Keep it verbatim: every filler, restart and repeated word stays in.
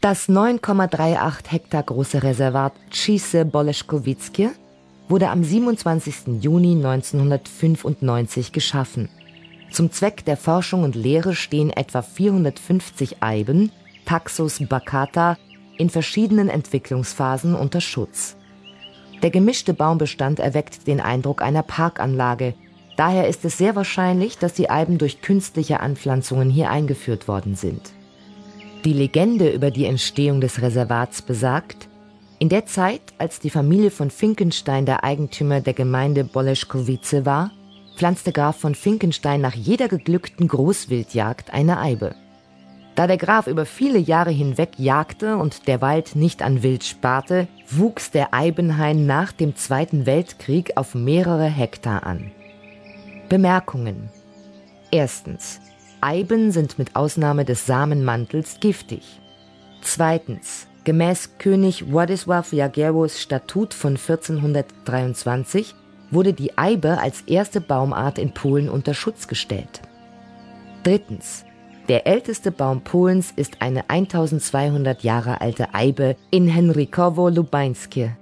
Das neun Komma achtunddreißig Hektar große Reservat Tschise Boleszkowice wurde am siebenundzwanzigsten Juni neunzehnhundertfünfundneunzig geschaffen. Zum Zweck der Forschung und Lehre stehen etwa vierhundertfünfzig Eiben, Taxus baccata, in verschiedenen Entwicklungsphasen unter Schutz. Der gemischte Baumbestand erweckt den Eindruck einer Parkanlage. Daher ist es sehr wahrscheinlich, dass die Eiben durch künstliche Anpflanzungen hier eingeführt worden sind. Die Legende über die Entstehung des Reservats besagt: In der Zeit, als die Familie von Finkenstein der Eigentümer der Gemeinde Boleszkowice war, pflanzte Graf von Finkenstein nach jeder geglückten Großwildjagd eine Eibe. Da der Graf über viele Jahre hinweg jagte und der Wald nicht an Wild sparte, wuchs der Eibenhain nach dem Zweiten Weltkrieg auf mehrere Hektar an. Bemerkungen: Erstens. Eiben sind mit Ausnahme des Samenmantels giftig. Zweitens. Gemäß König Władysław Jagiełłos Statut von vierzehnhundertdreiundzwanzig wurde die Eibe als erste Baumart in Polen unter Schutz gestellt. Drittens. Der älteste Baum Polens ist eine eintausendzweihundert Jahre alte Eibe in Henrykowo Lubańskie.